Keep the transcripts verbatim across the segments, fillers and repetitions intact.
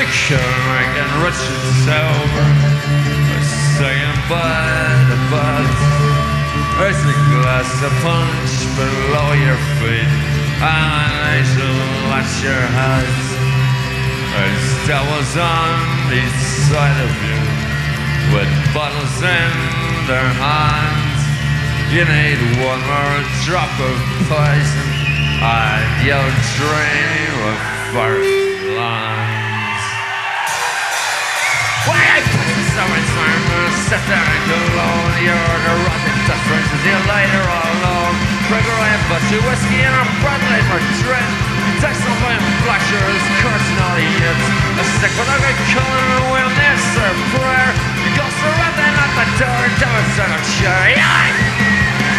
Making rich and sober, singing by the buds. There's a glass of punch below your feet, and I shall at your head. There's devils on each side of you, with bottles in their hands. You need one more drop of poison, and you'll dream of forest lands. Why I put in someone's arm and sit there and go alone? You're the rotten difference as you lie there all alone. Break away a bunch of whiskey and a bread light for drink. Take some fine flashers, cursing all the yips. A stick with a good killing and we'll miss their prayer. You go surrounding at the door, don't set a chair. Yeah!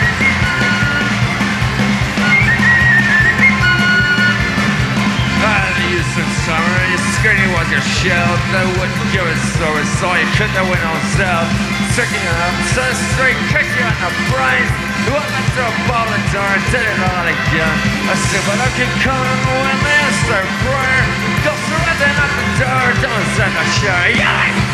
You some summer, you skinny was your shell. They wouldn't give a service, so you couldn't have went on sale. Sticking it up, so straight, kick you in the brain. You went up to a ball and door and did it all again. I said, but I can come when they start prayer. Go surrender at the door, don't send a share. Yeah!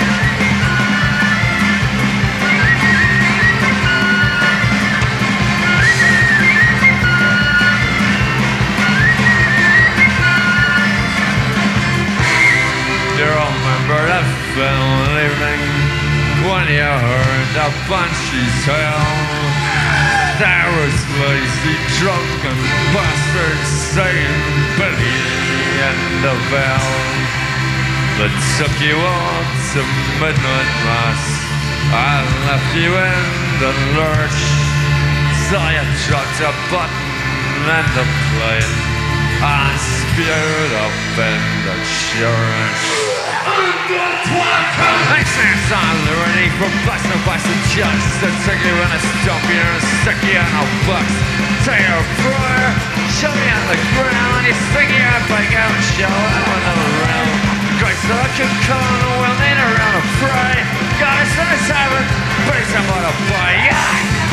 You remember that final evening when you heard the banshee's tale? There was lazy, drunken bastards saying Billy and the bell that took you on to midnight mass and left you in the lurch. So you dropped a button and the plate and spewed up in the church. I sense on liberty for busting by some judge. So take you in a stump you and stick you in a box. Take your prayer, show me on the ground. You stick your bike out and show it with a round. Christ, so I can come and we'll need around a fry. God, it's in his heaven, praise him on a boy, yeah!